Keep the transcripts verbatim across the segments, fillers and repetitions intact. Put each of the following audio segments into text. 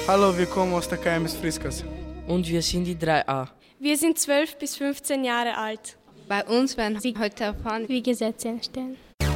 Hallo, wir kommen aus der K M S Friskas. Und wir sind die drei a. Wir sind zwölf bis fünfzehn Jahre alt. Bei uns werden Sie heute erfahren, wie Gesetze entstehen.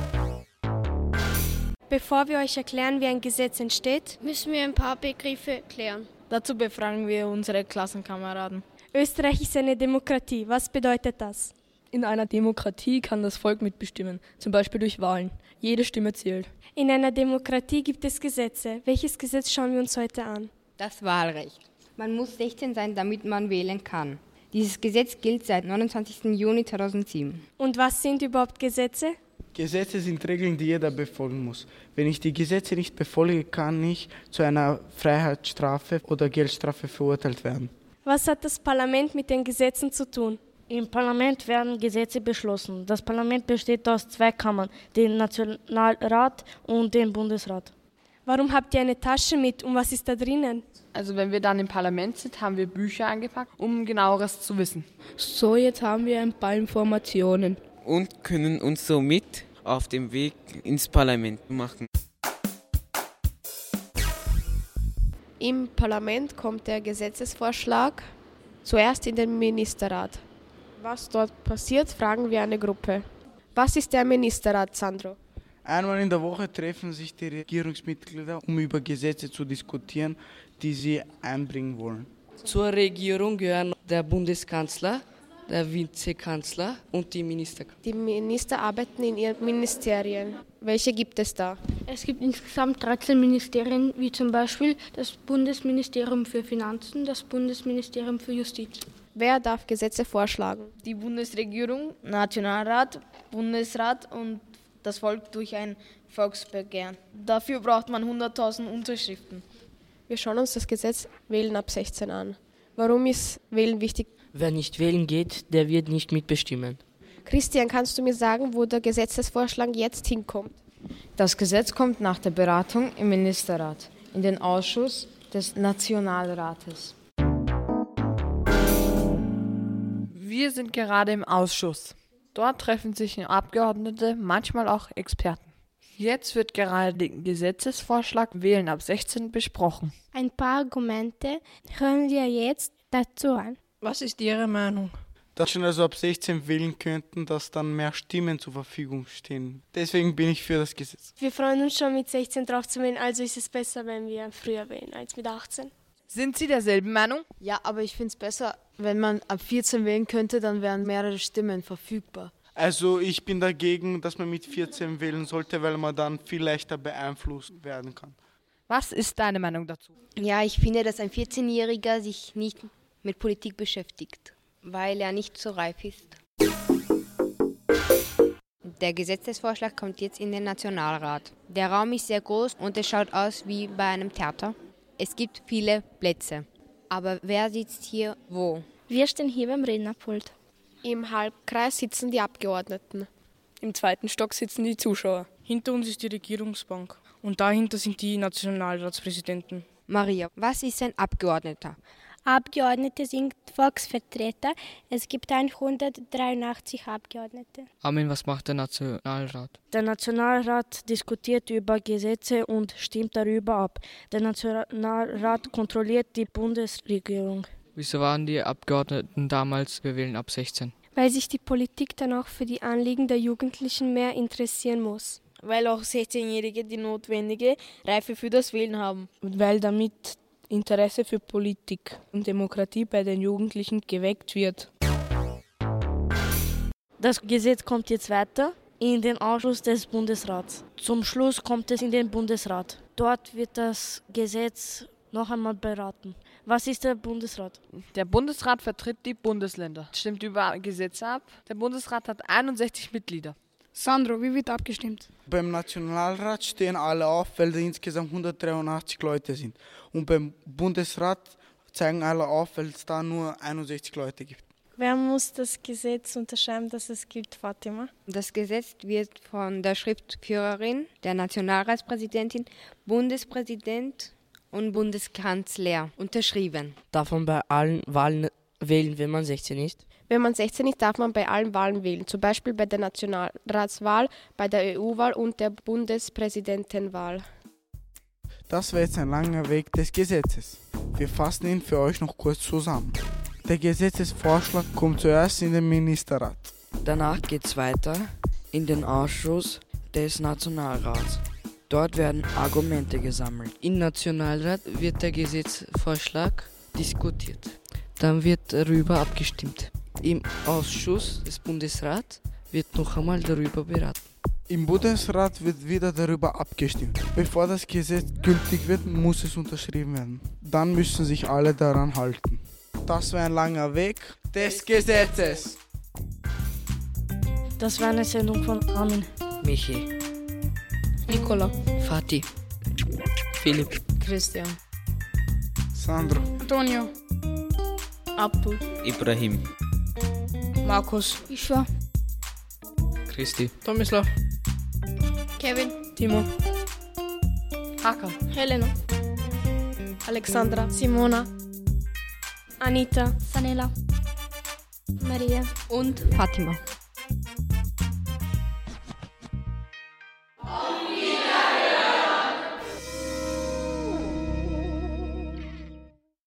Bevor wir euch erklären, wie ein Gesetz entsteht, müssen wir ein paar Begriffe klären. Dazu befragen wir unsere Klassenkameraden. Österreich ist eine Demokratie. Was bedeutet das? In einer Demokratie kann das Volk mitbestimmen, zum Beispiel durch Wahlen. Jede Stimme zählt. In einer Demokratie gibt es Gesetze. Welches Gesetz schauen wir uns heute an? Das Wahlrecht. Man muss sechzehn sein, damit man wählen kann. Dieses Gesetz gilt seit neunundzwanzigsten Juni zweitausendsieben. Und was sind überhaupt Gesetze? Gesetze sind Regeln, die jeder befolgen muss. Wenn ich die Gesetze nicht befolge, kann ich zu einer Freiheitsstrafe oder Geldstrafe verurteilt werden. Was hat das Parlament mit den Gesetzen zu tun? Im Parlament werden Gesetze beschlossen. Das Parlament besteht aus zwei Kammern, dem Nationalrat und dem Bundesrat. Warum habt ihr eine Tasche mit und was ist da drinnen? Also wenn wir dann im Parlament sind, haben wir Bücher angepackt, um genaueres zu wissen. So, jetzt haben wir ein paar Informationen. Und können uns somit auf dem Weg ins Parlament machen. Im Parlament kommt der Gesetzesvorschlag zuerst in den Ministerrat. Was dort passiert, fragen wir eine Gruppe. Was ist der Ministerrat, Sandro? Einmal in der Woche treffen sich die Regierungsmitglieder, um über Gesetze zu diskutieren, die sie einbringen wollen. Zur Regierung gehören der Bundeskanzler, der Vizekanzler und die Minister. Die Minister arbeiten in ihren Ministerien. Welche gibt es da? Es gibt insgesamt dreizehn Ministerien, wie zum Beispiel das Bundesministerium für Finanzen, das Bundesministerium für Justiz. Wer darf Gesetze vorschlagen? Die Bundesregierung, Nationalrat, Bundesrat und das Volk durch ein Volksbegehren. Dafür braucht man hunderttausend Unterschriften. Wir schauen uns das Gesetz Wählen ab sechzehn an. Warum ist Wählen wichtig? Wer nicht wählen geht, der wird nicht mitbestimmen. Christian, kannst du mir sagen, wo der Gesetzesvorschlag jetzt hinkommt? Das Gesetz kommt nach der Beratung im Ministerrat, in den Ausschuss des Nationalrates. Wir sind gerade im Ausschuss. Dort treffen sich Abgeordnete, manchmal auch Experten. Jetzt wird gerade der Gesetzesvorschlag Wählen ab sechzehn besprochen. Ein paar Argumente hören wir jetzt dazu an. Was ist Ihre Meinung? Dass schon also ab sechzehn wählen könnten, dass dann mehr Stimmen zur Verfügung stehen. Deswegen bin ich für das Gesetz. Wir freuen uns schon mit sechzehn drauf zu wählen, also ist es besser, wenn wir früher wählen als mit achtzehn. Sind Sie derselben Meinung? Ja, aber ich finde es besser, wenn man ab vierzehn wählen könnte, dann wären mehrere Stimmen verfügbar. Also ich bin dagegen, dass man mit vierzehn wählen sollte, weil man dann viel leichter beeinflusst werden kann. Was ist deine Meinung dazu? Ja, ich finde, dass ein vierzehnjähriger sich nicht mit Politik beschäftigt, weil er nicht so reif ist. Der Gesetzesvorschlag kommt jetzt in den Nationalrat. Der Raum ist sehr groß und es schaut aus wie bei einem Theater. Es gibt viele Plätze. Aber wer sitzt hier wo? Wir stehen hier beim Rednerpult. Im Halbkreis sitzen die Abgeordneten. Im zweiten Stock sitzen die Zuschauer. Hinter uns ist die Regierungsbank und dahinter sind die Nationalratspräsidenten. Maria, was ist ein Abgeordneter? Abgeordnete sind Volksvertreter. Es gibt hundertdreiundachtzig Abgeordnete. Armin, was macht der Nationalrat? Der Nationalrat diskutiert über Gesetze und stimmt darüber ab. Der Nationalrat kontrolliert die Bundesregierung. Wieso waren die Abgeordneten damals für Wählen ab sechzehn? Weil sich die Politik dann auch für die Anliegen der Jugendlichen mehr interessieren muss. Weil auch sechzehnjährige die notwendige Reife für das Wählen haben. Und weil damit Interesse für Politik und Demokratie bei den Jugendlichen geweckt wird. Das Gesetz kommt jetzt weiter in den Ausschuss des Bundesrats. Zum Schluss kommt es in den Bundesrat. Dort wird das Gesetz noch einmal beraten. Was ist der Bundesrat? Der Bundesrat vertritt die Bundesländer, stimmt über Gesetze ab. Der Bundesrat hat einundsechzig Mitglieder. Sandro, wie wird abgestimmt? Beim Nationalrat stehen alle auf, weil da insgesamt hundertdreiundachtzig Leute sind. Und beim Bundesrat zeigen alle auf, weil es da nur einundsechzig Leute gibt. Wer muss das Gesetz unterschreiben, dass es gilt, Fatima? Das Gesetz wird von der Schriftführerin, der Nationalratspräsidentin, Bundespräsident und Bundeskanzler unterschrieben. Darf man bei allen Wahlen wählen, wenn man sechzehn ist? Wenn man sechzehn ist, darf man bei allen Wahlen wählen, zum Beispiel bei der Nationalratswahl, bei der E U-Wahl und der Bundespräsidentenwahl. Das war jetzt ein langer Weg des Gesetzes. Wir fassen ihn für euch noch kurz zusammen. Der Gesetzesvorschlag kommt zuerst in den Ministerrat. Danach geht es weiter in den Ausschuss des Nationalrats. Dort werden Argumente gesammelt. Im Nationalrat wird der Gesetzesvorschlag diskutiert. Dann wird darüber abgestimmt. Im Ausschuss des Bundesrats wird noch einmal darüber beraten. Im Bundesrat wird wieder darüber abgestimmt. Bevor das Gesetz gültig wird, muss es unterschrieben werden. Dann müssen sich alle daran halten. Das war ein langer Weg des Gesetzes. Das war eine Sendung von Armin, Michi, Nicola, Fatih, Philipp, Christian, Sandro, Antonio, Abdul, Ibrahim, Markus, Ishwa, Christi, Tomislav, Kevin, Timo, Haka, Helena, Alexandra, Simona, Anita, Sanela, Maria und Fatima.